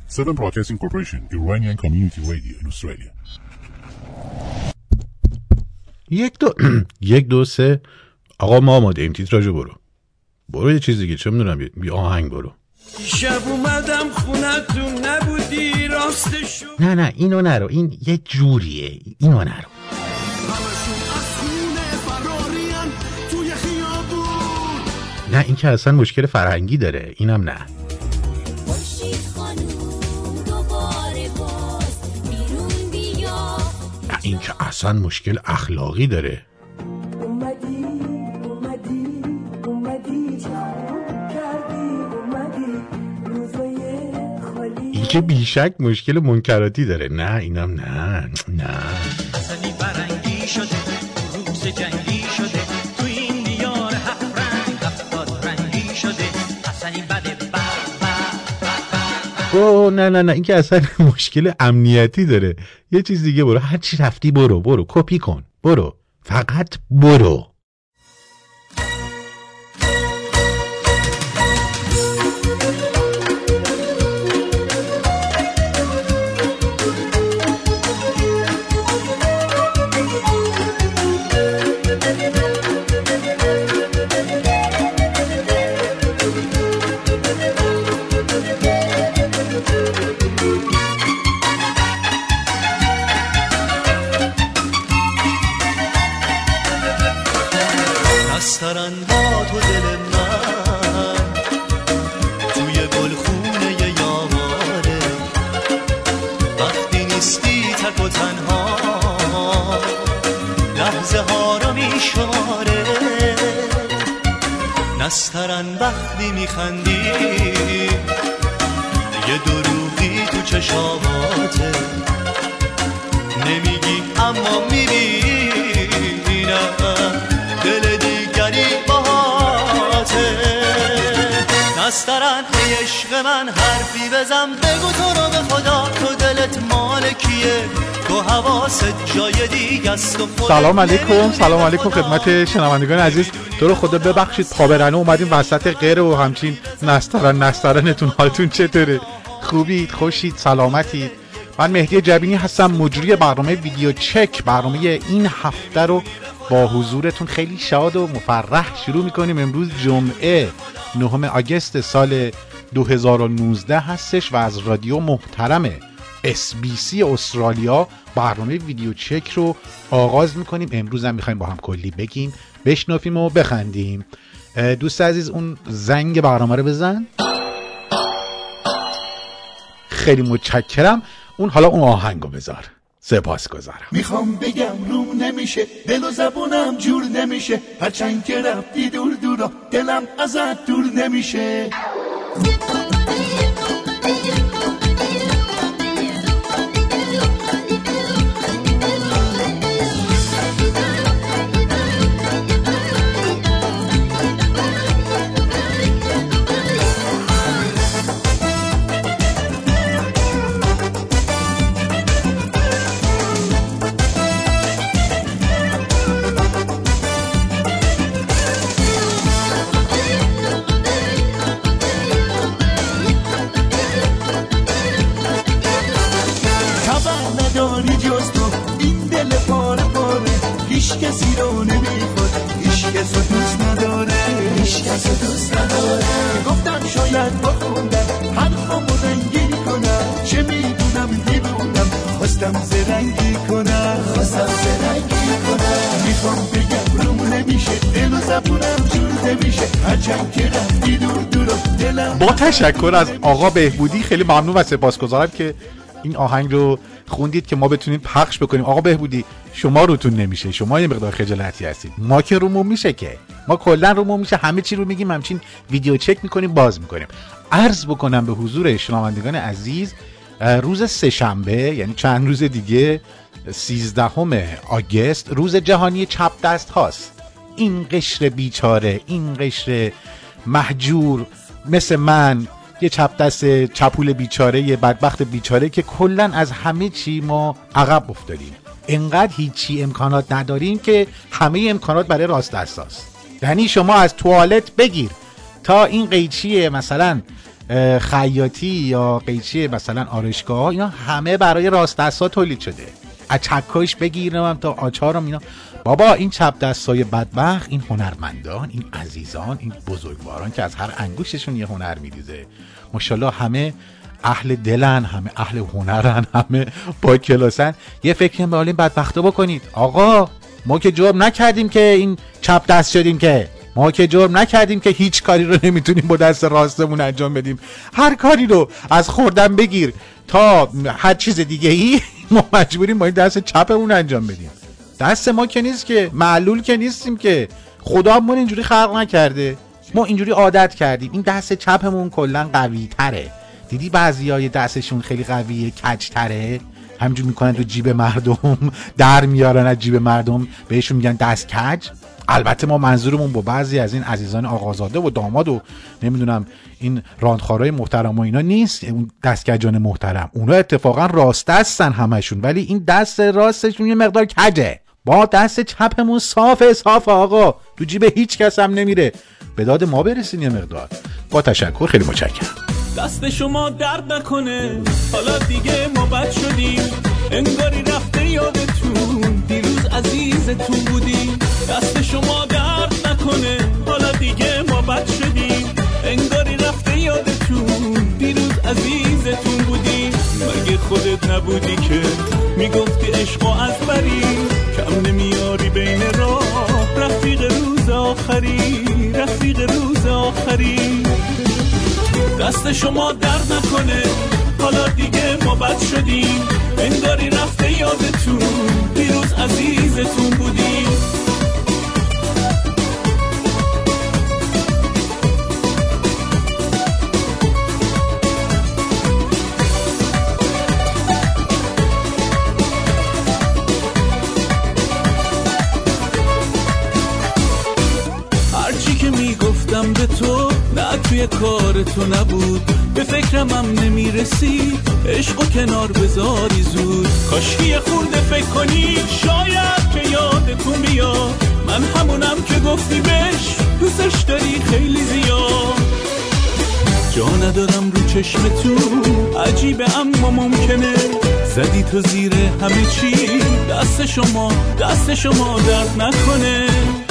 Seven Broadcasting Corporation, Iranian Community Radio in Australia. 1 2 3 آقا ما آماده ایم. تیتراژو برو یه چیز دیگه، چه میدونم، یه آهنگ برو. شب اومدم خونتون نبودی راستشو. نه اینو نرو، این یه جوریه، اینو نرو. نه این که اصلا مشکل فرهنگی داره، اینم نه. این که اصلا مشکل اخلاقی داره. این که بیشک مشکل منکراتی داره. نه اینم نه. اصلی فرنگی شده، روز جنگی شده، تو این دیار هفت رنگ هفتاد رنگی شده، اصلی بده نه این که اصلا مشکل امنیتی داره. یه چیز دیگه برو، هر چی رفتی برو کپی کن، برو، فقط برو. نسترن با تو دل من توی گلخونه یاره، وقتی نیستی تک و تنها لحظه ها رو میشماره. نسترن وقتی میخندی یه دروغی تو چشاماته، نمیگی اما میبینم دل دیگری باهاته. نسترن ای عشق من حرفی بزن، بگو تو رو به خدا تو دلت مال کیه، تو حواست جای دیگه است. سلام علیکم خدمت شنوندگان عزیز. تو رو خدا ببخشید پابرنه اومدیم وسط غیر و همچین نسترنتون. حالتون چطوره؟ خوبید؟ خوشید؟ سلامتید؟ من مهدی جبینی هستم، مجری برنامه ویدیو چک. برنامه این هفته رو با حضورتون خیلی شاد و مفرح شروع میکنیم. امروز جمعه 9 آگوست سال 2019 هستش و از رادیو محترم SBC استرالیا برنامه ویدیو چک رو آغاز میکنیم. امروز هم میخوایم با هم کلی بگیم، بشنافیم و بخندیم. دوست عزیز اون زنگ برنامه رو بزن. خیلی متشکرم. حالا اون آهنگو بذار. سپاسگزارم. میخوام بگم روم نمیشه، دل و زبونم جور نمیشه، هرچند که رفتی دور دورا دلم ازت دور نمیشه. کسی رو نمیخواد، هیچ کس رو دوست نداره، هیچ کس رو دوست نداره. گفتم شاید با خوندن حرفمو رنگین کنم، چه میدونم دیوونم، خواستم زرنگی کنم. میخوام بگم روم نمیشه، دل و زبونم جور نمیشه، هرچند که رفتی دور دلم. با تشکر از آقا بهبودی، خیلی ممنون و سپاسگزارم که این آهنگ رو خوندید که ما بتونیم پخش بکنیم. آقا بهبودی شما روتون نمیشه، شما یه مقدار خجالتی هستید، ما که رومون میشه، که ما کلا رومون میشه، همه چی رو میگیم، همچین ویدیو چک میکنیم، باز میکنیم. عرض بکنم به حضور شنوندگان عزیز روز سه‌شنبه، یعنی چند روز دیگه، 13 آگوست، روز جهانی چپ دست هاست. این قشر بیچاره، این قشر محجور مثل من، یه چپ دست چپول بیچاره، یه بدبخت بیچاره که کلن از همه چی ما عقب افتادیم. انقدر هیچی امکانات نداریم که همه امکانات برای راست دست هاست. یعنی شما از توالت بگیر تا این قیچی مثلا خیاطی یا قیچی مثلا آرایشگاه، اینا همه برای راست دستا تولید شده. از چکش بگیرم تا آچارم اینا. بابا این چپ دستای بدبخت، این هنرمندان، این عزیزان، این بزرگواران که از هر انگشتشون یه هنر میریزه، ماشاءالله همه اهل دلن، همه اهل هنرن، همه با کلاسن. یه فکر به حال این بدبختا بکنید. آقا ما که جرم نکردیم که این چپ دست شدیم، که ما که جرم نکردیم که هیچ کاری رو نمیتونیم با دست راستمون انجام بدیم. هر کاری رو از خوردن بگیر تا هر چیز دیگه ای ما مجبوریم با این دست چپمون انجام بدیم. دست ما که نیست که، معلول که نیستیم که، خدا همون اینجوری خلق نکرده، ما اینجوری عادت کردیم. این دست چپمون کلا قوی تره. دیدی بعضیای دستشون خیلی قویه، کج تره، همینجور میکنن تو جیب مردم، در میارن از جیب مردم، بهشون میگن دست کج. البته ما منظورمون با بعضی از این عزیزان آقازاده و داماد و نمیدونم این راندخارای محترم و اینا نیست، اون دستکجان محترم، اونا اتفاقا راست دستن همشون، ولی این دست راستشون یه مقدار کجه. با دست چپمون صافه آقا، تو جیب هیچ کس هم نمیره. به داد ما برسین یه مقدار. با تشکر، خیلی متشکرم. دست شما درد نکنه، حالا دیگه ما بد شدیم، انگاری رفته یادتون دیروز عزیزتون بودیم. دست شما درد نکنه، حالا دیگه ما بد شدیم، انگاری رفته یادتون دیروز عزیزتون بودیم. مگه خودت نبودی که میگفتی عشق و از بری، کم نمیاری بین راه، رفیق روز آخری، رفیق روز آخری. دست شما درد نکنه، حالا دیگه ما بد شدیم، انگاری رفته یادتون دیروز عزیزتون بودیم. هرچی که میگفتم به تو نه توی کار تو نبود، به فکرم هم نمیرسی عشقو کنار بذاری زود. کاشکی یه خورده فکر کنی شاید که یادتون بیاد، من همونم که گفتی بهش دوستش داری خیلی زیاد. جا ندارم رو چشمتون، عجیبه اما ممکنه زدی تو زیر همه چی. دست شما درد نکنه،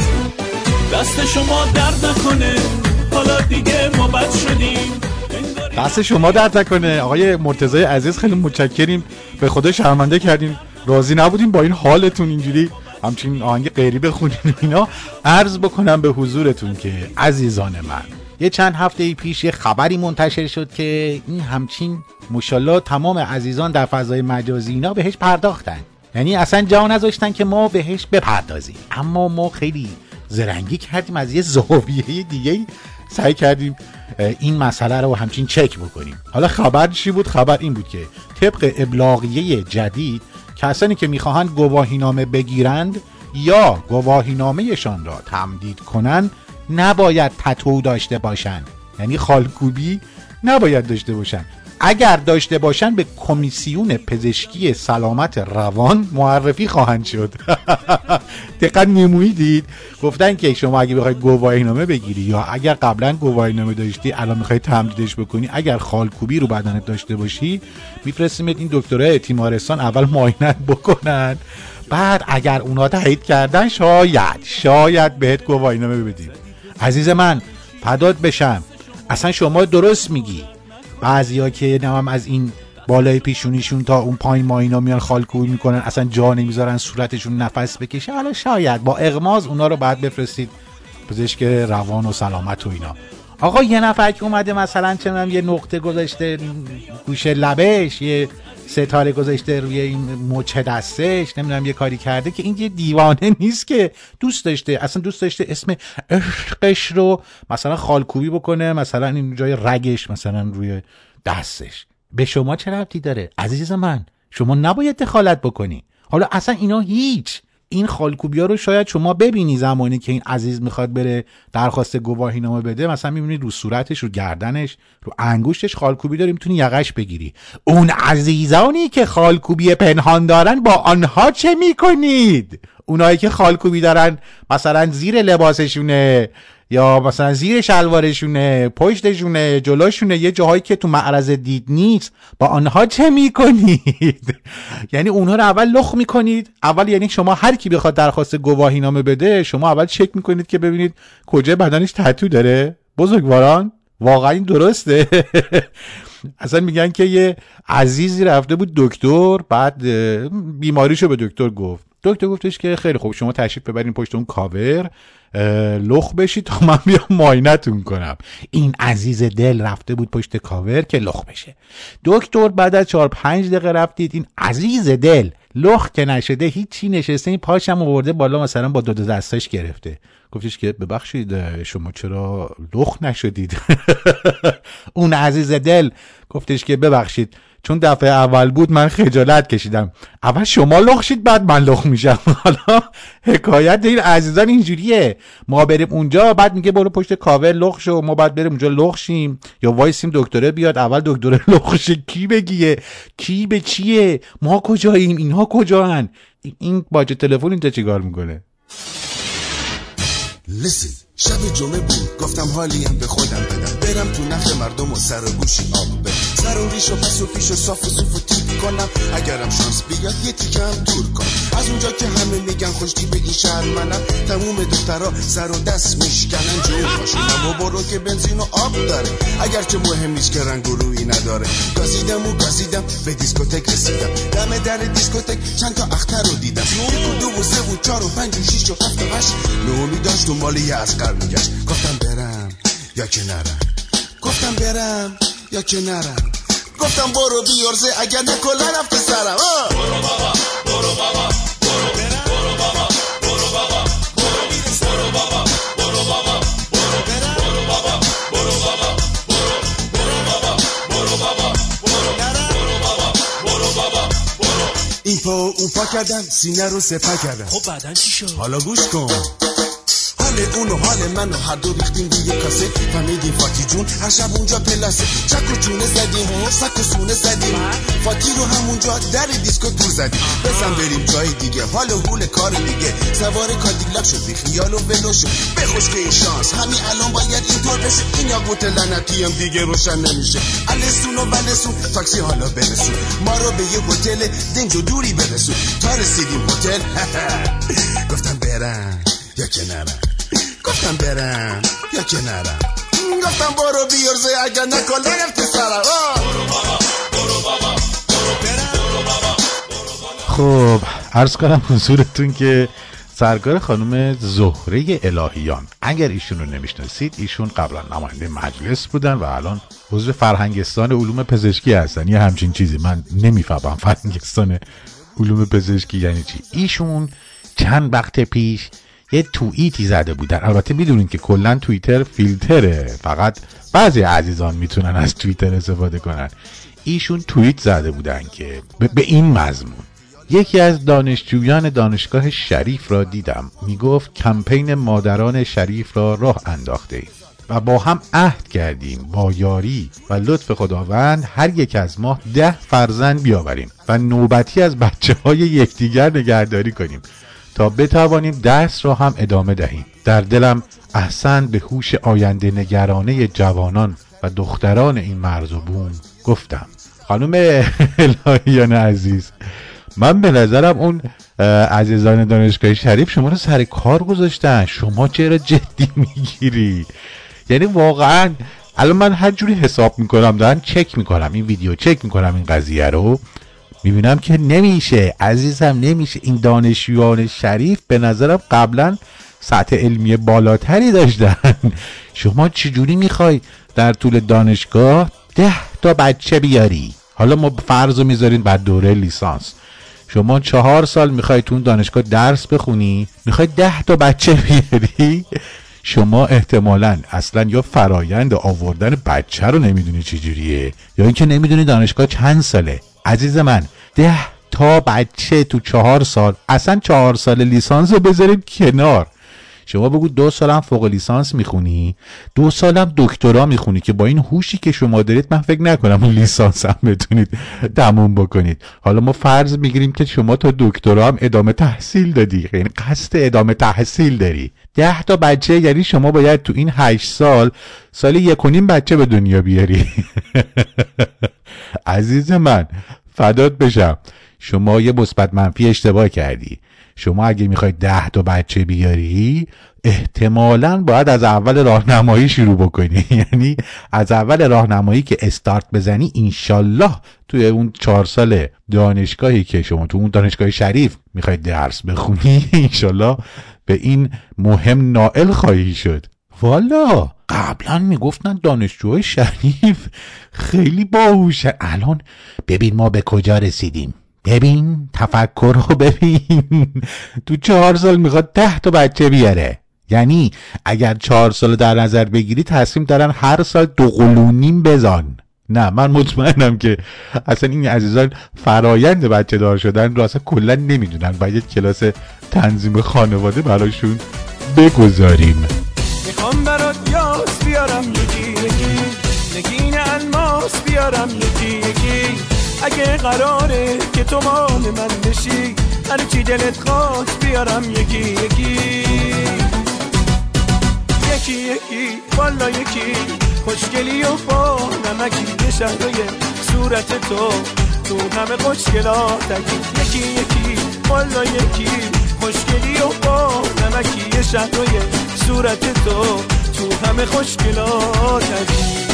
دست شما درد نکنه، حالا دیگه ما بد شدیم. دست شما درد نکنه. آقای مرتضی عزیز خیلی متشکریم، به خدا شرمنده کردیم، راضی نبودیم با این حالتون اینجوری همچین آهنگ غیری بخونین اینا. عرض بکنم به حضورتون که عزیزان من، یه چند هفته پیش یه خبری منتشر شد که این همچین ماشاءالله تمام عزیزان در فضای مجازی اینا بهش پرداختن، یعنی اصلا جا نذاشتن که ما بهش بپردازیم، اما ما خیلی زرنگی کردیم، از یه زاویه دیگه سعی کردیم این مسئله رو همچین چک بکنیم. حالا خبر چی بود؟ خبر این بود که طبق ابلاغیه جدید کسانی که میخواهند گواهینامه بگیرند یا گواهینامهشان را تمدید کنند نباید تتو داشته باشند، یعنی خالکوبی نباید داشته باشند. اگر داشته باشند به کمیسیون پزشکی سلامت روان معرفی خواهند شد. دقیقاً نمودید، گفتن که شما اگه بخواید گواهینامه بگیری یا اگر قبلا گواهینامه داشتی الان میخوای تمدیدش بکنی، اگر خالکوبی رو بدنت داشته باشی میفرستیمت این دکترای تیمارستان اول معاینت بکنن، بعد اگر اونا تایید کردن شاید بهت گواهینامه بدیم. عزیز من فدات بشم، اصلا شما درست میگی. بعضیا که نمام از این بالای پیشونیشون تا اون پایین ماینا میان خالکوبی میکنن، اصلا جا نمیذارن صورتشون نفس بکشه. حالا شاید با اغماض اونا رو بعد بفرستید پزشک روان و سلامت و اینا. آقا یه نفر که اومده مثلا چنم یه نقطه گذاشته گوشه لبش، یه ستاره گذاشته روی این مچ دستش، نمیدونم یه کاری کرده که این یه دیوانه نیست که دوست داشته اسم عشقش رو مثلا خالکوبی بکنه، مثلا این جای رگش مثلا روی دستش. به شما چه ربطی داره عزیز من؟ شما نباید دخالت بکنی. حالا اصلا اینا هیچ، این خالکوبی ها رو شاید شما ببینی زمانی که این عزیز میخواد بره درخواست گواهینامه بده، مثلا میبینی رو صورتش، رو گردنش، رو انگشتش خالکوبی داره، میتونی یقش بگیری. اون عزیزانی که خالکوبی پنهان دارن با آنها چه میکنید؟ اونایی که خالکوبی دارن مثلا زیر لباسشونه یا مثلا زیر شلوارشونه، پشتشونه، جلوشونه، یه جاهایی که تو معرض دید نیست، با آنها چه میکنید؟ یعنی اونها رو اول لخ میکنید. اول یعنی شما هر کی بخواد درخواست گواهی نامه بده، شما اول چک میکنید که ببینید کجای بدنش تتو داره. بزرگواران واقعا این درسته؟ اصلا میگن که یه عزیزی رفته بود دکتر، بعد بیماریشو به دکتر گفت. دکتر گفتش که خیلی خوب، شما تشریف ببرین پشت اون کاور لخ بشید تا من بیام معاینتون کنم. این عزیز دل رفته بود پشت کاور که لخ بشه. دکتر بعد از 4-5 دقیقه رفتید، این عزیز دل لخ که نشده هیچی، نشسته این پاشم آورده بالا، مثلا با 2 دستش گرفته. گفتش که ببخشید شما چرا لخ نشدید؟ اون عزیز دل گفتش که ببخشید چون دفعه اول بود من خجالت کشیدم، اول شما لخ شید بعد من لخ میشم. حالا حکایت این عزیزان اینجوریه، ما بریم اونجا بعد میگه برو پشت کاور لخ شو، ما بعد بریم اونجا لخ شیم یا وایسیم دکتره بیاد اول دکتره لخ شه. کی بگیه؟ کی به چیه؟ ما کجاییم؟ اینها کجاان؟ این باجه تلفن اینجا چیکار میکنه؟ Listen. شب جمعه بود گفتم حالیم به خودم بدم، برم تو نخ مردم و سر و گوشی آب بدم، سر و ریش و پس و پیش و صاف و صوف و تیپ کنم، اگرم شانس بیاد یه تیکم دور کنم از اونجا که همه میگن خوشتی به این شهر منم، تموم دخترها سر و دست میشکنن جون ماشینم و برو که بنزین و آب داره، اگرچه مهم نیست که رنگ و رویی نداره. گازیدم به دیسکوتک رسیدم، دم در دیسکوتک چند تا اختر رو دیدم، 1 و 2 و 3 و 4 و 5 و 6 و 7 و 8 نومی داشت و مالی از میگشت. گفتم برم یا که نرم، گفتم برم یا که نرم، گفتم برو بیارزه اگر نکله رفت سرم. برو بابا برو بابا برو برم، برو بابا برو بابا برو برو بابا برو بابا برو برم، برو بابا برو بابا برو بابا برو بابا برو نرم، برو بابا برو بابا برو. این پا اون پا کردم، سینه رو سپر کردم. خب بعدن چی شد؟ حالا گوش کن. اون و حال من و هر دو ریختیم روی کاسه، فهمیدیم فاتی جون هر شب اونجا پلاسه، چک و چونه زدیم سک و سونه زدیم، فاتی رو همونجا در دیسکو دور زدیم، بزن بریم جای دیگه حال و حول کار دیگه، سوار کادیلاک شد بی خیال و ولو شد، بخوش که شانس همین الان باید اینطور بشه، این یاقوت لعنتی هم دیگه روشن نمیشه، السون و ولسون تاکسی حالا برسون ما رو به یه هتل دنج و دوری برسون، تا رسیدیم هتل گفتم برم یا که نرم، گفتم برم یا که نرم، گفتم برو بیارزه اگر نکل نرفت سرم. برو بابا برو بابا برو برم، برو بابا برو بابا. خب عرض کنم حضورتون که سرکار خانم زهره الهیان، اگر ایشون رو نمیشناسید، ایشون قبلا نماینده مجلس بودن و الان عضو فرهنگستان علوم پزشکی هستن، یه همچین چیزی. من نمیفهمم فرهنگستان علوم پزشکی یعنی چی. ایشون چند وقت پیش یه توییتی زده بودن، البته میدونین که کلا توییتر فیلتره، فقط بعضی عزیزان میتونن از توییتر استفاده کنن. ایشون توییت زده بودن که به این مضمون: یکی از دانشجویان دانشگاه شریف را دیدم میگفت کمپین مادران شریف را راه انداخته ایم و با هم عهد کردیم با یاری و لطف خداوند هر یک از ما 10 فرزند بیاوریم و نوبتی از بچه‌های یکدیگر نگهداری کنیم تا بتوانیم درس را هم ادامه دهیم. در دلم احسن به هوش آینده نگرانه جوانان و دختران این مرز و بوم گفتم. خانم الهیان عزیز، من به نظرم اون عزیزان دانشگاه شریف شما رو سر کار گذاشتن، شما چرا جدی میگیری؟ یعنی واقعا الان من هر جوری حساب میکنم، دارم چک میکنم این ویدیو، چک میکنم این قضیه رو، میبینم که نمیشه عزیزم، نمیشه. این دانشجویان شریف به نظرم قبلا سطح علمی بالاتری داشتن. شما چجوری میخوای در طول دانشگاه 10 تا بچه بیاری؟ حالا ما فرض رو میذارین بعد دوره لیسانس، شما 4 سال میخوای تو اون دانشگاه درس بخونی، میخوای 10 تا بچه بیاری؟ شما احتمالاً اصلا یا فرایند آوردن بچه رو نمیدونی چجوریه، یا اینکه نمیدونی دانشگاه چند ساله. عزیز من 10 تا بچه تو 4 سال، اصلا 4 سال لیسانس رو بذاریم کنار، شما بگو 2 سالم فوق لیسانس میخونی، 2 سالم دکترا میخونی که با این هوشی که شما دارید من فکر نکنم لیسانس هم بتونید تموم بکنید. حالا ما فرض میگیریم که شما تا دکترا هم ادامه تحصیل دادی، یعنی قصد ادامه تحصیل داری. 10 تا بچه، یعنی شما باید تو این 8 سال 1.5 بچه به دنیا بیاری. عزیز من فدات بشم، شما یه مثبت منفی اشتباه کردی. شما اگه میخوای 10 تا بچه بیاری احتمالاً باید از اول راهنمایی شروع بکنی. یعنی از اول راهنمایی که استارت بزنی، انشالله توی اون 4 سال دانشگاهی که شما تو اون دانشگاه شریف میخوای درس بخونی، انشالله به این مهم نائل خواهی شد. والا قبلا میگفتن دانشجوهای شریف خیلی باهوشن، الان ببین ما به کجا رسیدیم. ببین تفکر رو ببین، تو 4 سال میخواد 10 تا بچه بیاره. یعنی اگر 4 سال در نظر بگیری تصمیم دارن هر سال 2.5 قلونیم بزن. نه من مطمئنم که اصلا این عزیزان فرایند بچه دار شدن رو اصلا کلا نمیدونن، باید یک کلاس تنظیم خانواده براشون بگذاریم. میخوام برات یاس بیارم یکی یکی، نگین الماس بیارم یکی یکی. اگه قراره که تو مال من بشی، هر چی دلت خواست بیارم یکی یکی. یکی یکی والا یکی، خوشگلی و با نمکی، یه شهرهای صورت تو همه خوشگلاتکی. یکی یکی والا یکی، خوشگلی و با نمکی، یه شهرهای صورت تو همه خوشگلاتکی.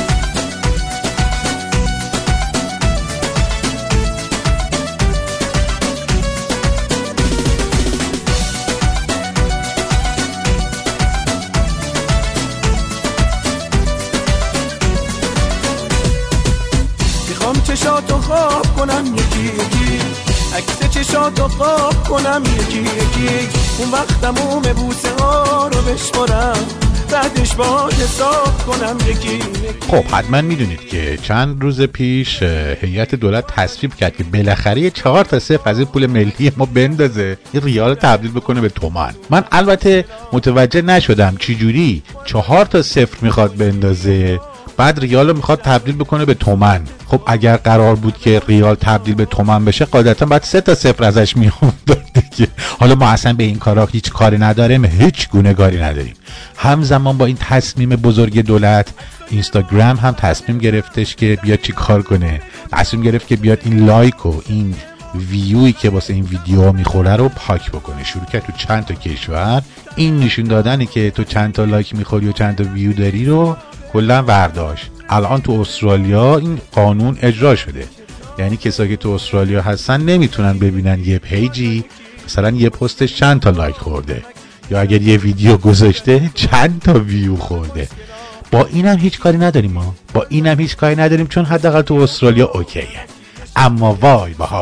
چشاتو خواب کنم یکی یکی، عکس چشاتو خواب کنم یکی یکی. اون وقت تموم بوسه ها رو بشمارم، بعدش با حساب کنم یکی یکی. خب حتما میدونید که چند روز پیش هیئت دولت تصویب کرد که بالاخره 4 تا 0 از این پول ملی ما بندازه، این ریال تبدیل بکنه به تومان. من البته متوجه نشدم چی جوری 4 تا 0 میخواد بندازه بعد ریال رو میخواد تبدیل بکنه به تومن. خب اگر قرار بود که ریال تبدیل به تومن بشه قاعدتا باید 3 تا 0 ازش میومد دیگه. حالا ما اصلا به این کارا هیچ کاری نداریم، هیچ گونه کاری نداریم. همزمان با این تصمیم بزرگ دولت، اینستاگرام هم تصمیم گرفتش که بیاد چی کار کنه. تصمیم گرفت که بیاد این لایک و این ویویی که واسه این ویدیوها میخوره رو پاک بکنه. شروع کرد تو چند تا کشور این نشون دادنی که تو چند تا لایک میخوری و چند تا ویو داری رو کلا برداشت. الان تو استرالیا این قانون اجرا شده، یعنی کسایی که تو استرالیا هستن نمیتونن ببینن یه پیجی مثلا یه پستش چند تا لایک خورده یا اگر یه ویدیو گذاشته چند تا ویو خورده. با اینم هیچ کاری نداریم، ما با اینم هیچ کاری نداریم چون حداقل تو استرالیا اوکیه. اما وای به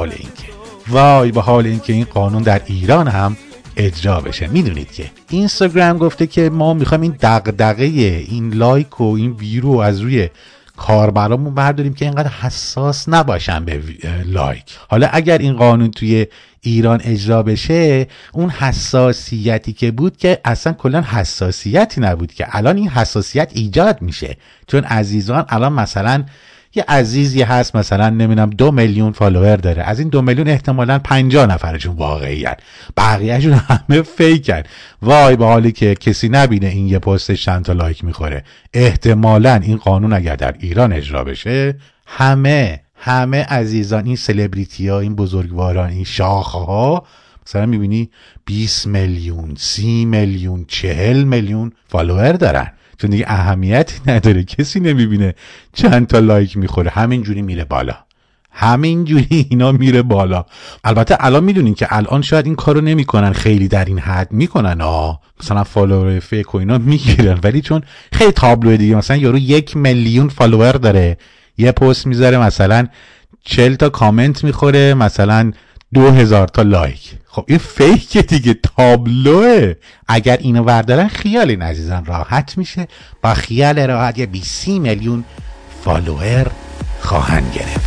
حال اینکه این قانون در ایران هم اجرا بشه. میدونید که اینستاگرام گفته که ما میخوایم این دغدغه این لایک و این ویو از روی کاربرامون برداریم که اینقدر حساس نباشن به لایک. حالا اگر این قانون توی ایران اجرا بشه، اون حساسیتی که بود که اصلا کلا حساسیتی نبود که الان این حساسیت ایجاد میشه. چون عزیزان الان مثلا یه عزیزی هست مثلا نمیدونم 2 میلیون فالوور داره، از این 2 میلیون احتمالاً 50 نفرشون واقعی‌ان، بقیه‌شون همه فیکن. وای به حالی که کسی نبینه این یه پستش چند تا لایک میخوره. احتمالاً این قانون اگر در ایران اجرا بشه، همه عزیزان این سلبریتی‌ها، این بزرگواران، این شاخه‌ها مثلا میبینی 20 میلیون 30 میلیون 40 میلیون فالوور دارن، چون دیگه اهمیتی نداره، کسی نمیبینه چند تا لایک میخوره، همینجوری میره بالا، همینجوری اینا میره بالا. البته الان میدونین که الان شاید این کارو نمیکنن، خیلی در این حد میکنن مثلا فالوور فیک و اینا میگیرن، ولی چون خیلی تابلوه دیگه، مثلا یارو 1 میلیون فالوور داره، یه پست میذاره مثلا 40 تا کامنت میخوره، مثلا 2000 تا لایک. خب این فیک دیگه، تابلوه. اگر اینو بردارن خیال این عزیزان راحت میشه، با خیال راحت یه 20 میلیون فالوور خواهند گرفت.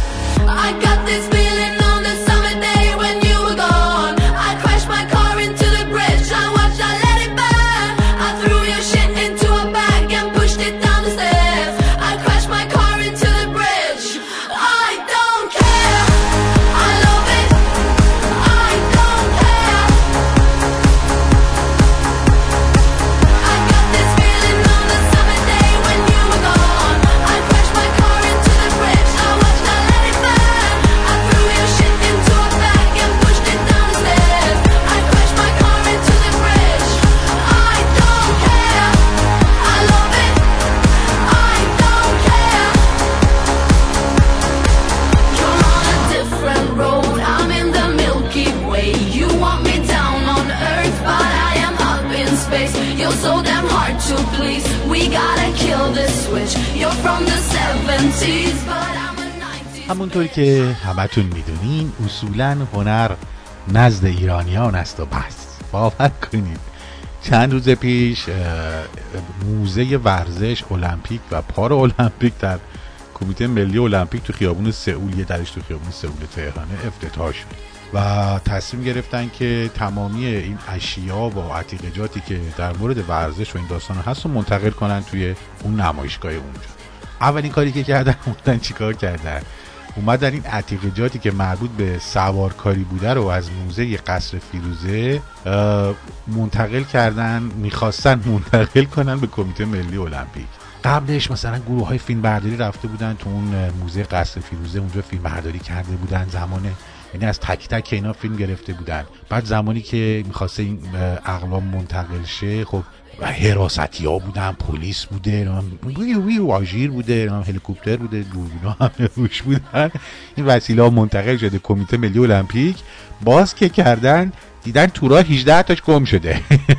همونطور که همتون میدونین اصولاً هنر نزد ایرانیان است و بس. باور کنید چند روز پیش موزه ورزش المپیک و پارا المپیک در کمیته ملی المپیک تو خیابون سئول، یه درش تو خیابون سئول تهران افتتاح شد و تصمیم گرفتن که تمامی این اشیا و عتیقجاتی که در مورد ورزش و این داستان هست رو منتقل کنن توی اون نمایشگاه اونجا. اولین کاری که کردن چیکار کردن؟ اومدن این عتیقجاتی که مربوط به سوارکاری بوده رو از موزه قصر فیروزه منتقل کردن، میخواستن منتقل کنن به کمیته ملی المپیک. قبلش مثلا گروه های فیلم برداری رفته بودن تو اون موزه قصر فیروزه، اونجا فیلم برداری کرده بودن زمانه، یعنی از تک تک اینا فیلم گرفته بودن. بعد زمانی که میخواسته این اقلام منتقل شه، خب حراستی ها بودن، پلیس بوده، واژیر بوده، هلیکوپتر بوده، دوربینا هم روش بودن. این وسیله ها منتقل شده کمیته ملی المپیک. باز که کردن دیدن تو راه 18 تاش گم شده.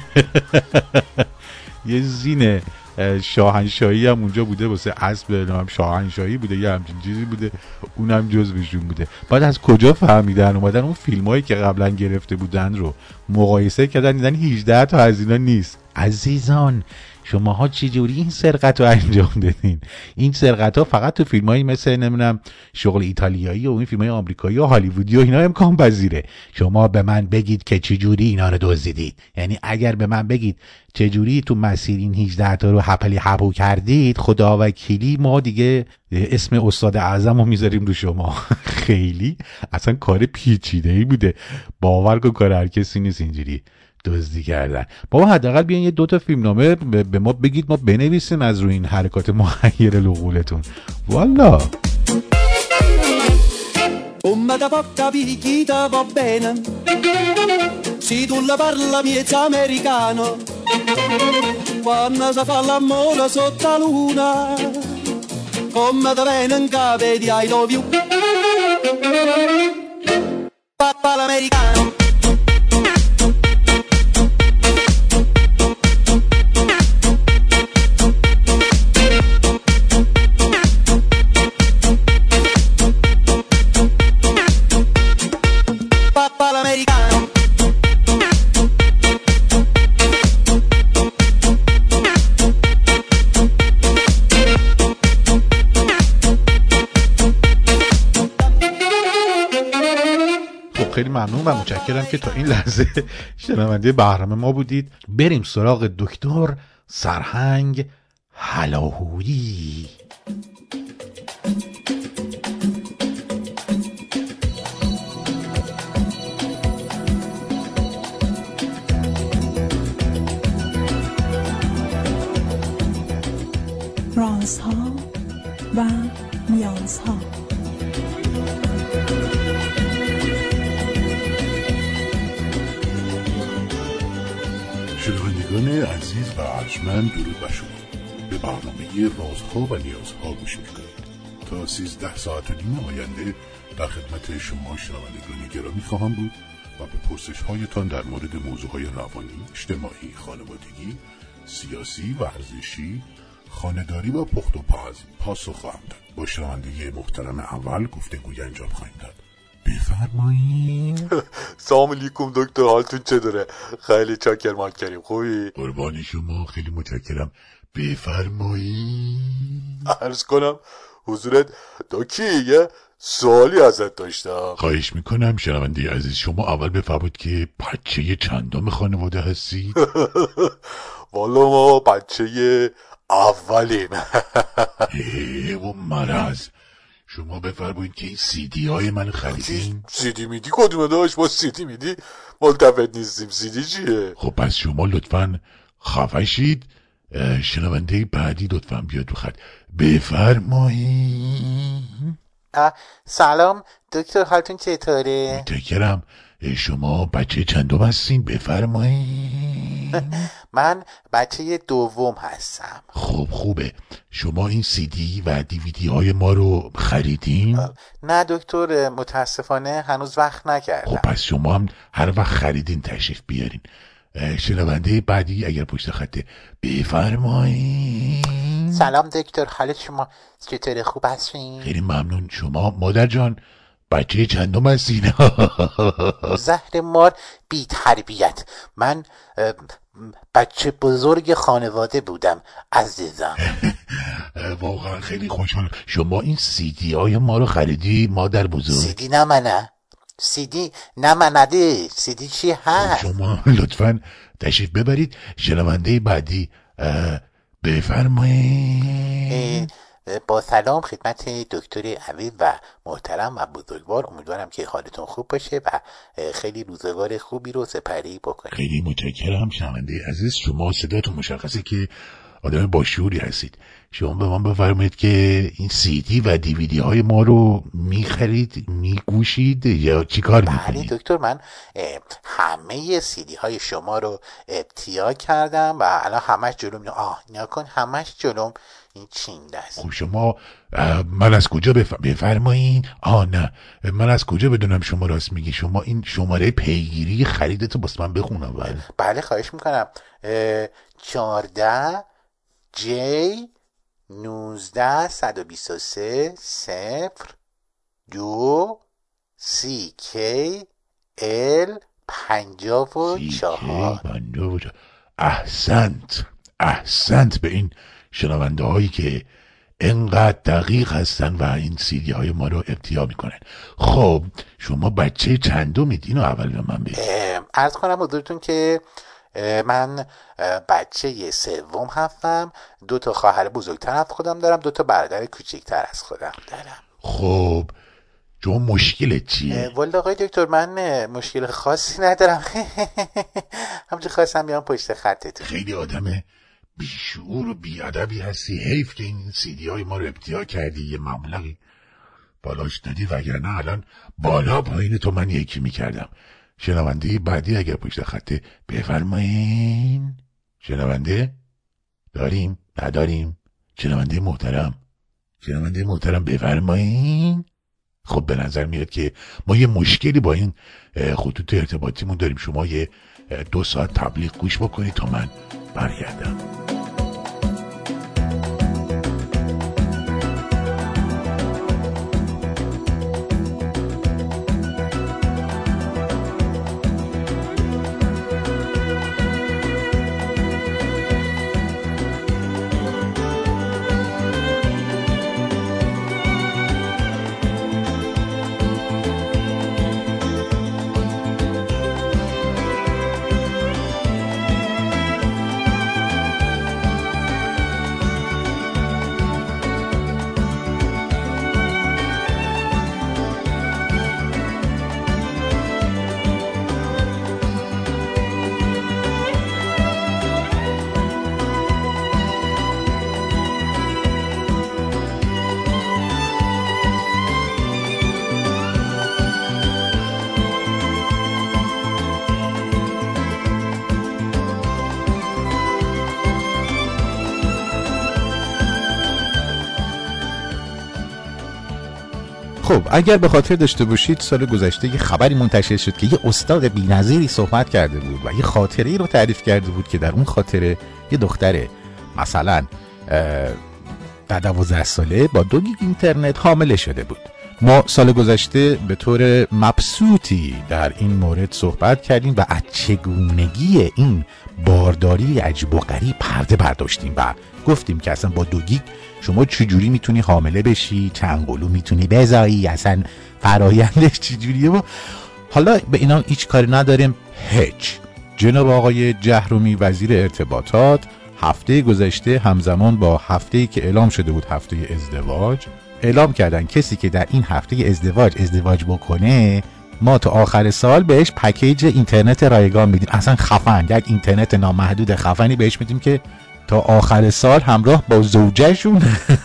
یه زین شاهنشاهی هم اونجا بوده واسه اسب، نام شاهنشاهی بوده، یه همچین چیزی بوده، اونم جزوشون بوده. بعد از کجا فهمیدن؟ اومدن اون فیلمایی که قبلا گرفته بودن رو مقایسه کردن، دیدن 18 تا از اینا نیست. عزیزان شماها چی جوری این سرقت رو انجام دادین؟ این سرقت ها فقط تو فیلمایی مثل نمیدونم شغل ایتالیایی و این فیلمای آمریکایی و هالیوودی و اینا امکان پذیره. شما به من بگید که چی جوری اینا رو دزدیدید. یعنی اگر به من بگید چه جوری تو مسیر این 18 تا رو هپلی هپو کردید، خدا وکیلی ما دیگه اسم استاد اعظم رو میذاریم رو شما. خیلی اصلا کار پیچیده‌ای بوده. باور کن کار هر کسی نیست اینجوری دزدی کردن. بابا حداقل بیاین یه 2 تا فیلمنامه به ما بگید، ما بنویسیم از روی این حرکات محیر لغولتون. والا Come poca picchita va bene, se tu la parla miezza americano, quando si fa l'amore sotto la luna, come da viene in capo di I love you, papà l'americano. خیلی ممنون و متشکرم که تا این لحظه شنونده برنامه ما بودید. بریم سراغ دکتر سرهنگ هلاهویی. رازها و نیازها. شنوندگان عزیز و ارجمند، درود بر شما. به برنامه رازها و نیازها گوش میکنید. تا 13 ساعت و نیم آینده در خدمت شما شنوندگان گرامی خواهم بود و به پرسش هایتان در مورد موضوعهای روانی، اجتماعی، خانوادگی، سیاسی، ورزشی، خانه‌داری و پخت و پز پاسخ خواهم داد. با شنونده محترم اول گفتگوی انجام خواهیم داد. بفرمایید. سلام علیکم دکتر، حالتون چطوره؟ خیلی چاکرم کریم. خوبی؟ قربان شما، خیلی متشکرم. بفرمایید. عرض کنم حضورت دکی یه سوالی ازت داشتم. خواهش میکنم شنونده عزیز، شما اول بفرمایید که بچه چندم خانواده هستید؟ والا ما بچه اولیم. و مرز شما بفرمایید که این CD های من خریدین؟ CD میدی کدومه داشت؟ ما CD میدی ملتفت نیستیم. CD چیه؟ خب پس شما لطفاً خفه شید. شنونده بعدی لطفاً بیاد رو خط. بفرمایید. سلام دکتر، حالتون چطوره؟ متشکرم. شما بچه چندم هستین؟ بفرمایید. من بچه دوم هستم. خب خوبه. شما این CD و DVD های ما رو خریدین؟ نه دکتر، متاسفانه هنوز وقت نکردم. خب پس شما هم هر وقت خریدین تشریف بیارین. شنونده بعدی اگر پشت خطه. بفرمایید. سلام دکتر، حالت شما چطوره؟ خوب هستین؟ خیلی ممنون. شما مادر جان بچه چندم هستین؟ زهر مار بی تربیت. من بچه بزرگ خانواده بودم عزیزم. واقعا خیلی خوشحال. شما این CD های ما رو خریدی مادر بزرگ؟ CD نه منه. CD نه منده. CD چی هست؟ شما لطفاً تشریف ببرید. شنونده بعدی بفرمایید. با سلام خدمت دکتر عزیز و محترم و بزرگوار. امیدوارم که حالتون خوب باشه و خیلی روزگار خوبی رو سپری بکنید. خیلی متشکرم شنونده عزیز. شما صداتون مشخصه که آدم باشعوری هستید. شما به من بفرمایید که این CD و DVD های ما رو میخرید، میگوشید یا چی کار میکنید؟ بله دکتر، من همه CD های شما رو ابتیا کردم و الان همش جلوم. نیا کن، همش جلوم این چینده است. خب شما من از کجا بفرمایین؟ نه من از کجا بدونم شما راست میگی؟ شما این شماره پیگیری خریدتو بس من بخونم. بله خواهش میکنم. 14 J 19 123 0 2 CK L 54. احسنت به این شنونده هایی که انقدر دقیق هستن و این CD های ما رو ابتیا میکنن. خب شما بچه چندمید؟ اینو اول به من بگید. عرض کنم حضورتون که من بچه سوم هستم. 2 تا خواهر بزرگتر از خودم دارم، 2 تا برادر کوچکتر از خودم دارم. خب شما مشکلت چیه؟ والا آقای دکتر من مشکل خاصی ندارم. همچه خواستم بیام پشت خطتون. خیلی آدم بیشعور و بیادبی هستی. حیف که این CD های ما رو ابتیا کردی، یه مبلغی بالاش دادی، وگرنه الان بالا پایین تو من یکی میکردم. شنونده بعدی اگر پشت خطه بفرمایین. شنونده داریم؟ نداریم؟ شنونده محترم بفرمایین. خب به نظر میاد که ما یه مشکلی با این خطوط ارتباطیمون داریم. شما یه 2 ساعت تبلیغ گوش بکنید تا من برگردم. خب اگر به خاطر داشته باشید سال گذشته یه خبری منتشر شد که یه استاد بی‌نظیری صحبت کرده بود و یه خاطره‌ای رو تعریف کرده بود که در اون خاطره یه دختر مثلا در 12 ساله با 2 گیگ اینترنت حامله شده بود. ما سال گذشته به طور مبسوطی در این مورد صحبت کردیم و از چگونگی این بارداری عجب و غریب پرده برداشتیم و گفتیم که اصلا با 2 گیگ شما چجوری میتونی حامله بشی، چند قلو میتونی بزایی، اصلا فرایندش چجوریه. و حالا به اینا هیچ کاری نداریم. هیچ. جناب آقای جهرومی وزیر ارتباطات هفته گذشته همزمان با هفته‌ای که اعلام شده بود هفته ازدواج، اعلام کردن کسی که در این هفته ازدواج بکنه ما تا آخر سال بهش پکیج اینترنت رایگان میدیم. اصلا خفن، یک اینترنت نامحدود خفنی بهش میدیم که تا آخر سال همراه با زوجهشون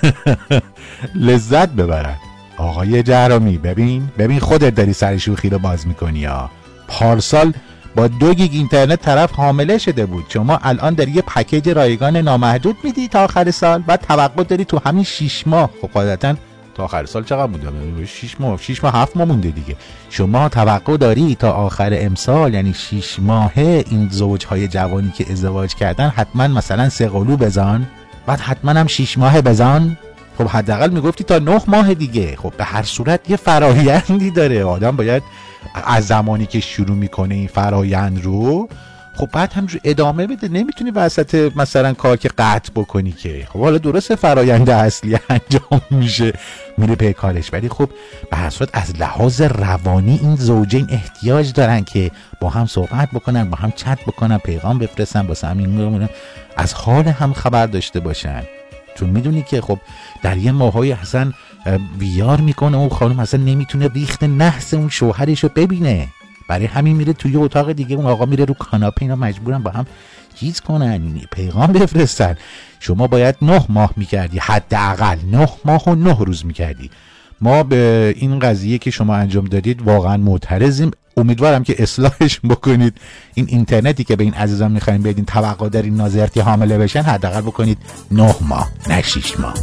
لذت ببرن. آقای جهرومی ببین خودت داری سر شوخی رو باز میکنی ها. پارسال با 2 گیگ اینترنت طرف حامله شده بود، شما الان داری یه پکیج رایگان نامحدود میدی تا آخر سال، بعد توقع داری تو همین 6 ماه، خب قاعدتاً تا آخر سال چقدر مونده؟ 6 ماه 7 ماه مونده دیگه. شما توقع داری تا آخر امسال یعنی 6 ماهه این زوجهای جوانی که ازدواج کردن حتما مثلا 3 قلو بزن. بعد حتما هم 6 ماه بزن. خب حداقل میگفتی تا 9 ماه دیگه. خب به هر صورت یه فرایندی داره، آدم باید از زمانی که شروع میکنه این فرایند رو خب بعد همجور ادامه بده. نمیتونی وسط مثلا کار که قطع بکنی که. خب حالا درسته فرایند اصلی انجام میشه میره پی کارش، ولی خب به هر صورت از لحاظ روانی این زوجین احتیاج دارن که با هم صحبت بکنن، با هم چت بکنن، پیغام بفرستن، واسه همین از حال هم خبر داشته باشن. چون میدونی که خب در یه ماهای اصلا ویار میکنه اون خانم، اصلا نمیتونه ریخت نحس اون شوهرشو ببینه، برای همین میره توی اتاق دیگه، اون آقا میره رو کاناپه، اینا مجبورن با هم چیز کنن، پیغام بفرستن. شما باید 9 ماه میکردی، حداقل 9 ماه و 9 روز میکردی. ما به این قضیه که شما انجام دادید واقعا معترضیم. امیدوارم که اصلاحش بکنید. این اینترنتی که به این عزیزان میخوایم بدین توقع دارین ناظرتی حامله بشن، حداقل بکنید 9 ماه نه 6 ماه.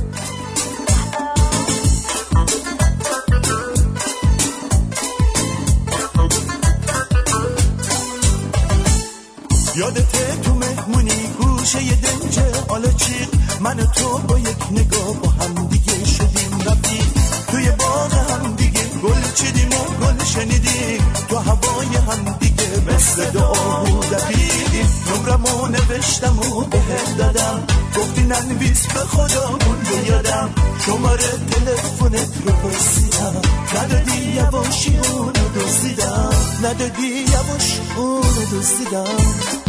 یادته تو مهمونی گوشه ی دنجه حالا چی من تو با یک نگاه با هم دیگه شدیم رفیق، توی باغ هم دیگه گل چیدیم و گل شنیدیم، تو هوای هم دیگه مثل دعا دویدیم. نمرمو نوشتم و بهت دادم، گفتی ننویس به خدا مون یادم، شماره تلفنت رو پرسیدم، ندادی یواشی اونو دزدیدم، ندادی یواش اونو دزدیدم.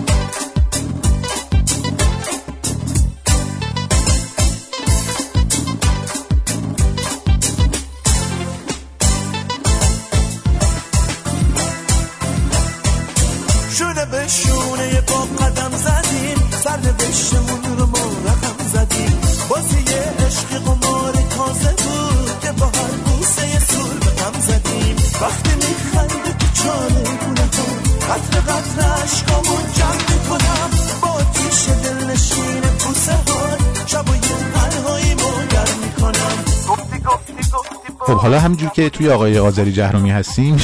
شونه به شونه با قدم زدیم، سرنوشتمون رو ما رقم زدیم، بازی عشق قمار تازه بود که با هر بوسه سور به غم زدیم. وقتی میخنده تو چاله گونه ها، قطر قطر عشقامون جمع میکنم، با تیش دلنشین بوسه ها شبای تنهایی مادر میکنم. خب حالا همینجور که توی آقای آذری جهرومی هستیم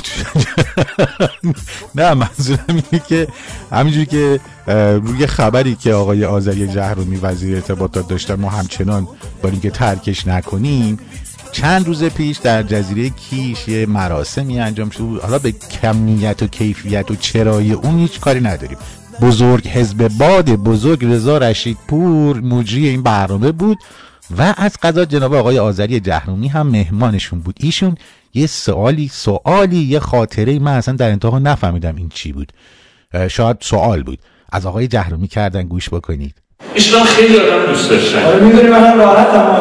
نه منظورم اینه که همینجور که روی خبری که آقای آذری جهرومی وزیر ارتباطات داشتن ما همچنان با اینکه ترکش نکنیم، چند روز پیش در جزیره کیش یه مراسمی انجام شد. حالا به کمیت و کیفیت و چرای اون هیچ کاری نداریم. بزرگ حزب باد بزرگ رضا رشید پور مجری این برنامه بود و از قضا جناب آقای آذری جهرومی هم مهمانشون بود. ایشون یه سوالی یه خاطره، من اصلا در انتها نفهمیدم این چی بود، شاید سوال بود، از آقای جهرومی کردن. گوش بکنید. ایشون خیلی آدم دوست داشتن. آره میدونی من راحتم.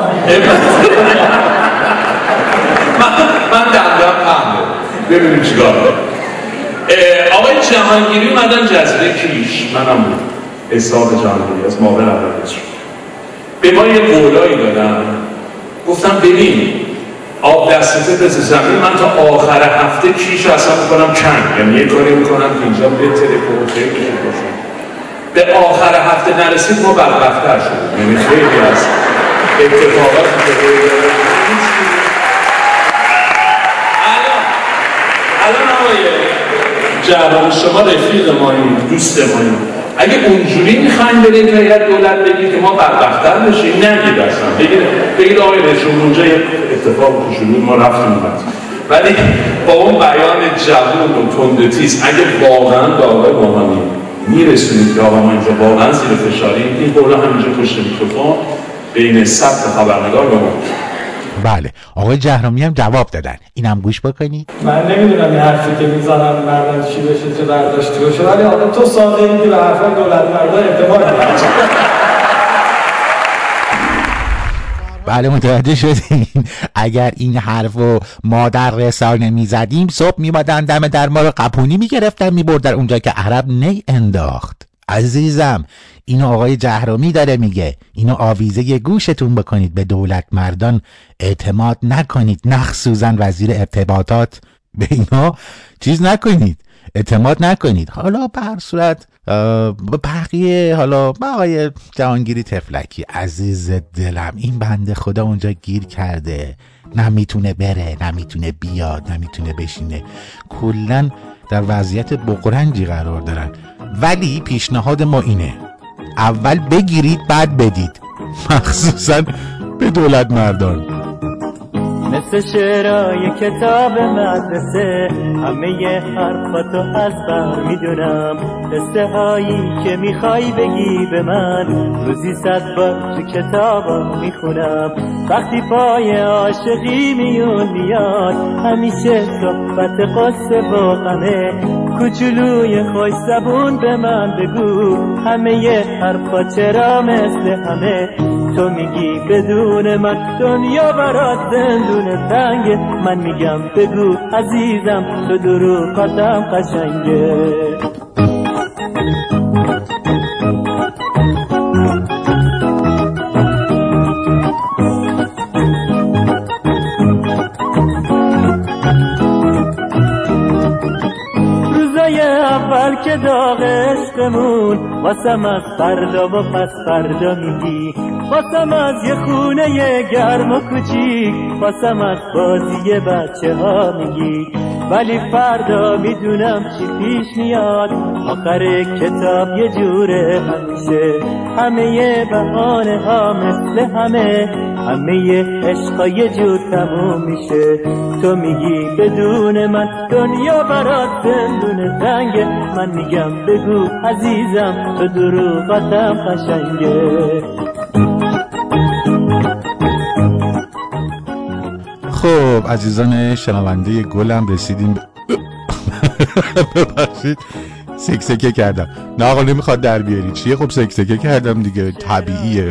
من دندم پهنه. ببینیم چیکار. آقای جهانگیری اومدن جزیره کیش، منم بود اسحاق جهانگیری از معاون اول شد. به ما یه قولایی دادن، گفتم ببین آب دستته بزن زمین، من تا آخر هفته کیش رو اصلا میکنم کن، یعنی یه کاری میکنم که اینجا به تلفن خیلی باشم. به آخر هفته نرسید ما بدبخت‌تر شدیم، یعنی خیلی از اتفاقاتی که الان آقای جهرومی شما رفیق ماییم، دوست ماییم، اگه اونجوری میخواین برید هیئت دولت بگید که ما بدبخت‌تر بشیم، نگید اصلا، بگید آقای رئیس جمهور اونجا اتفاق شد ما رفتیم بعد. ولی با اون بیان جوون و تند تیز اگه واقعا به آقای ماهانی میرسونید که آقا ما اینجا واقعا زیر فشاریم، این قولا همینجا پشت میکروفون بین صف خبرنگار به ما. بله آقای جهرومی هم جواب دادن، اینم گوش بکنید. من نمیدونم این حرفی که میزنم مردم چی بشه چه برداشتی باشه، ولی آدم تو ساده این که به حرفای دولت مردم اعتماد نداره. بله متوجه شدین. اگر این حرفو ما در رسانه میزدیم صبح میمادن دم در ما رو قپونی میگرفتن میبردن اونجا که عرب نی انداخت. عزیزم اینو آقای جهرومی داره میگه، اینو آویزه گوشتون بکنید، به دولت مردان اعتماد نکنید، مخصوصا وزیر ارتباطات، به اینا چیز نکنید، اعتماد نکنید. حالا به هر صورت بقیه، حالا آقای جهانگیری تفلکی عزیز دلم، این بنده خدا اونجا گیر کرده، نمیتونه بره، نمیتونه بیاد، نمیتونه بشینه، کلن در وضعیت بقرنجی قرار دارن. ولی پیشنهاد ما اینه، اول بگیرید بعد بدید، مخصوصا به دولت مردان. مثل شعرهای کتاب مدرسه همه حرفاتو از بر میدونم، قصه هایی که میخوای بگی به من روزی 100 بار تو کتابا میخونم. وقتی پای عاشقی میاد همیشه صحبت قصه با غمه، کوچولوی خوش زبون به من بگو همه حرفا چرا مثل همه. تو میگی بدون من دنیا برات زندون تنگه، من میگم بگو عزیزم تو دروغاتم قشنگه. روزای اول که داغ عشقمون واسم از فردا و پس فردا میگی، واسم از یه خونه گرم و کوچیک، واسم از بازی بچه ها میگی. ولی فردا میدونم چی پیش میاد، آخر کتاب یه جوره همیشه، همه بهانه ها مثل همه عشقا یه جور تموم میشه. تو میگی بدون من دنیا برات زندون تنگه، من میگم بگو عزیزم تو دروغاتم قشنگه. خب عزیزان شنونده گلم رسیدیم ببخشید سکسکه کردم. نه آقا نمیخواد در بیاری چیه؟ خب سکسکه کردم دیگه طبیعیه.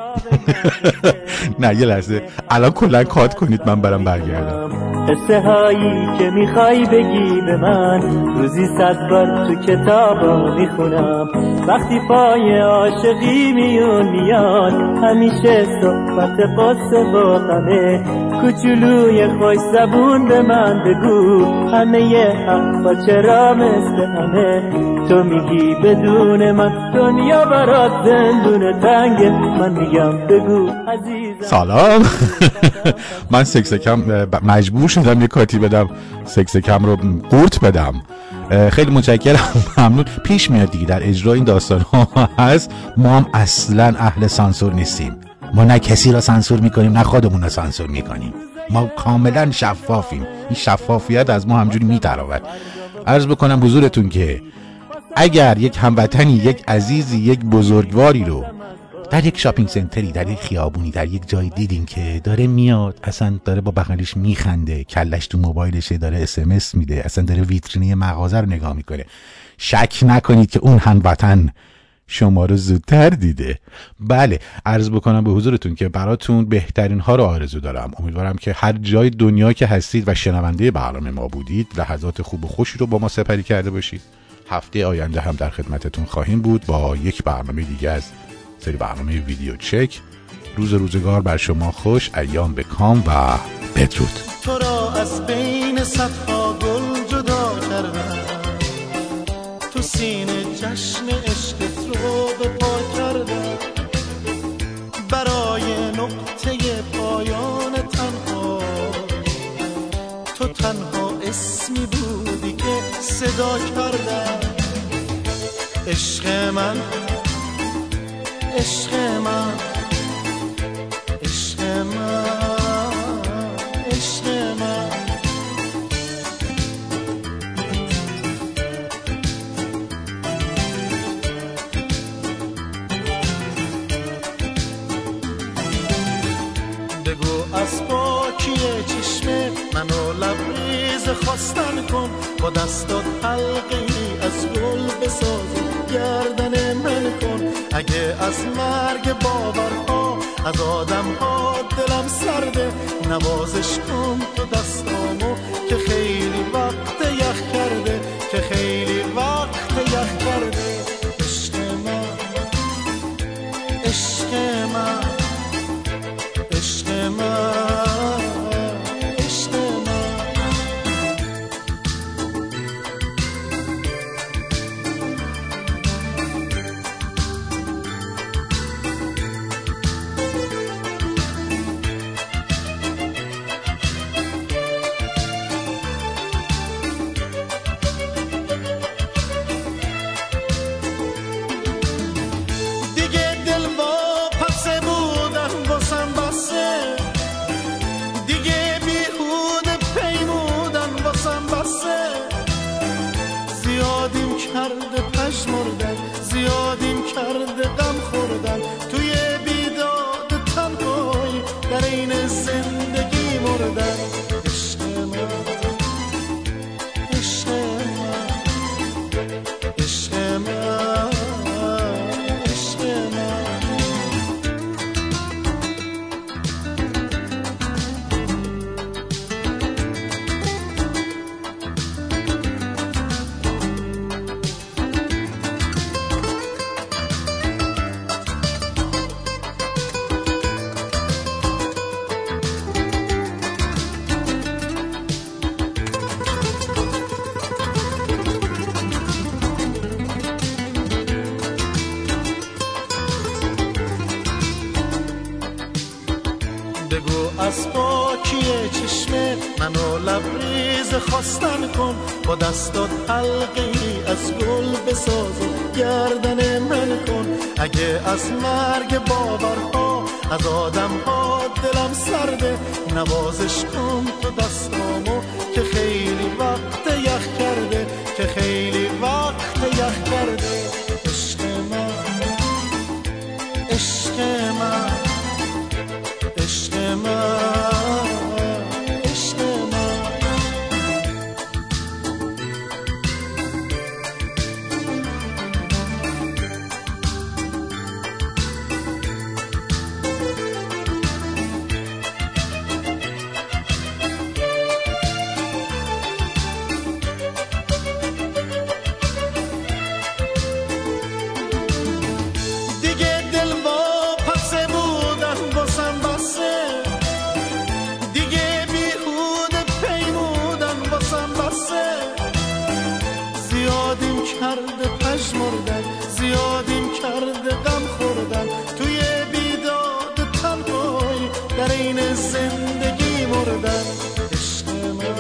نه یه لحظه الان کلا کات کنید من برم برگردم. قصه هایی که میخوای بگی به من روزی 100 بار تو کتابا میخونم. وقتی پای عاشقی میاد همیشه صحبت قصه با غمه، کوچولوی خوش زبون به من بگو همه حرفا چرا مثل همه. تو میگی بدون من دنیا برات زندون تنگه، من میگم بگو عزیزم. سلام. من سکسکم مجبور شدم یه کاتی بدم، سکسکم رو قورت بدم. خیلی متشکرم، ممنون. پیش میاد دیگه در اجرا این داستان ها هست. ما هم اصلا اهل سانسور نیستیم، ما نه کسی را سانسور میکنیم نه خودمون را سانسور میکنیم، ما کاملا شفافیم. این شفافیت از ما همجوری میتراود. عرض بکنم حضورتون که اگر یک هموطنی، یک عزیزی، یک بزرگواری رو در یک شاپینگ سنتری، در یک خیابونی، در یک جای دیدین که داره میاد، اصلا داره با بغلش میخنده، کلش تو موبایلشه، داره SMS میده، اصلا داره ویترینه مغازه رو نگاه میکنه، شک نکنید که اون هموطن شما رو زودتر دیده. بله عرض بکنم به حضورتون که براتون بهترین ها رو آرزو دارم. امیدوارم که هر جای دنیا که هستید و شنونده برنامه ما بودید لحظات خوب و خوشی رو با ما سپری کرده باشید. هفته آینده هم در خدمتتون خواهیم بود با یک برنامه دیگه از سری برنامه ویدیو چک. روزگار بر شما خوش، ایام به کام و بدرود. تو را از بین صدها گل جدا کردم، تو سینه جشن عشقت رو به پا کردم، برای نقطه پایان تنها تو تنها اسمی بودی که صدا کردم. عشق من، عشق من، عشق من، عشق من. بگو از پاکی چشم منو لبریز خواستن کن، با دستات حلقه ای از گل بساز گردن من کن. اگه از مرگ باورها از آدمها دلم سرده، نوازش کن تو دستامو که خیلی وقت یخ کرده، که خیلی وقت یخ کرده. عشق من، عشق من، عشق من، عشق من. لبریز خواستن کن، با دستات حلقه‌ای از گل بساز و گردن من کن. اگه از مرگ باورها از آدم‌ها دلم سرده، نوازش کن تو دستامو که خیلی وقت یخ کرده، که خیلی وقت یخ کرده. عشق من، عشق من، عشق من، عشق من. زیادیم کرده غم خوردن، توی بیداد تنهایی در این زندگی مردن. عشق من،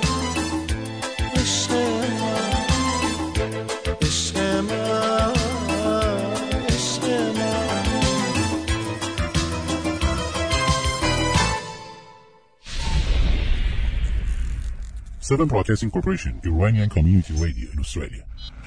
عشق من، عشق من، عشق من. Southern Broadcasting Corporation, Iranian Community Radio in Australia.